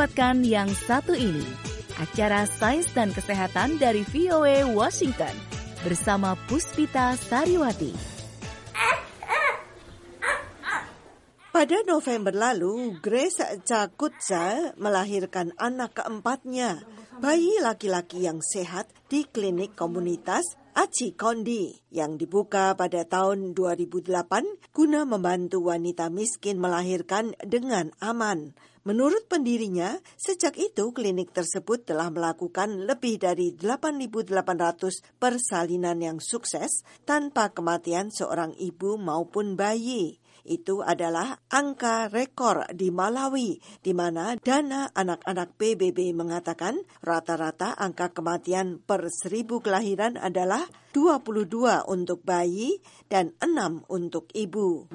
lewatkan yang satu ini, acara Sains dan Kesehatan dari VOA Washington bersama Puspita Sariwati. Pada November lalu, Grace Cakutza melahirkan anak keempatnya, bayi laki-laki yang sehat di klinik komunitas Aci Kondi yang dibuka pada tahun 2008 guna membantu wanita miskin melahirkan dengan aman. Menurut pendirinya, sejak itu klinik tersebut telah melakukan lebih dari 8.800 persalinan yang sukses tanpa kematian seorang ibu maupun bayi. Itu adalah angka rekor di Malawi, di mana Dana Anak-anak PBB mengatakan rata-rata angka kematian per 1.000 kelahiran adalah 22 untuk bayi dan 6 untuk ibu.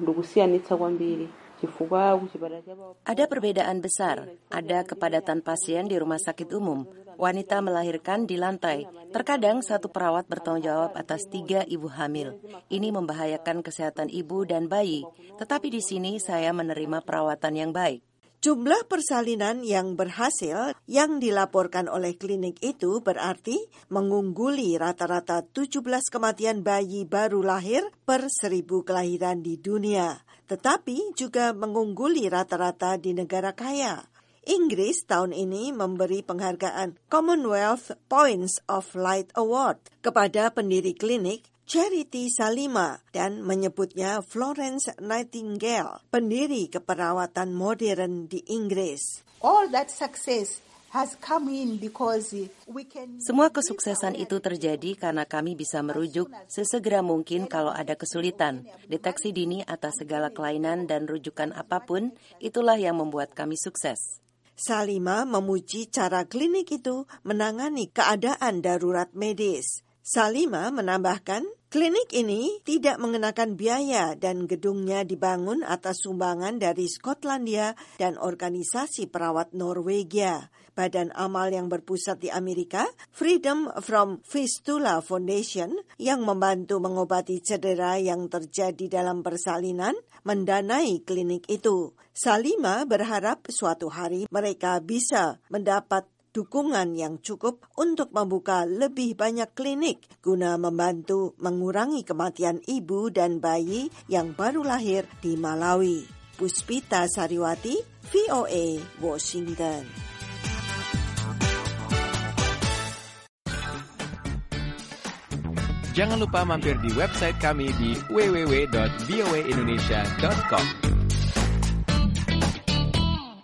Ada perbedaan besar. Ada kepadatan pasien di rumah sakit umum. Wanita melahirkan di lantai. Terkadang satu perawat bertanggung jawab atas 3 ibu hamil. Ini membahayakan kesehatan ibu dan bayi. Tetapi di sini saya menerima perawatan yang baik. Jumlah persalinan yang berhasil yang dilaporkan oleh klinik itu berarti mengungguli rata-rata 17 kematian bayi baru lahir per 1.000 kelahiran di dunia, tetapi juga mengungguli rata-rata di negara kaya. Inggris tahun ini memberi penghargaan Commonwealth Points of Light Award kepada pendiri klinik Charity Salima dan menyebutnya Florence Nightingale, pendiri keperawatan modern di Inggris. All that success has come in because we can... Semua kesuksesan itu terjadi karena kami bisa merujuk sesegera mungkin kalau ada kesulitan. Deteksi dini atas segala kelainan dan rujukan apapun, itulah yang membuat kami sukses. Salima memuji cara klinik itu menangani keadaan darurat medis. Salima menambahkan, klinik ini tidak mengenakan biaya dan gedungnya dibangun atas sumbangan dari Skotlandia dan organisasi perawat Norwegia. Badan amal yang berpusat di Amerika, Freedom from Fistula Foundation, yang membantu mengobati cedera yang terjadi dalam persalinan, mendanai klinik itu. Salima berharap suatu hari mereka bisa mendapat dukungan yang cukup untuk membuka lebih banyak klinik guna membantu mengurangi kematian ibu dan bayi yang baru lahir di Malawi. Puspita Sariwati, VOA, Washington. Jangan lupa mampir di website kami di www.voaindonesia.com.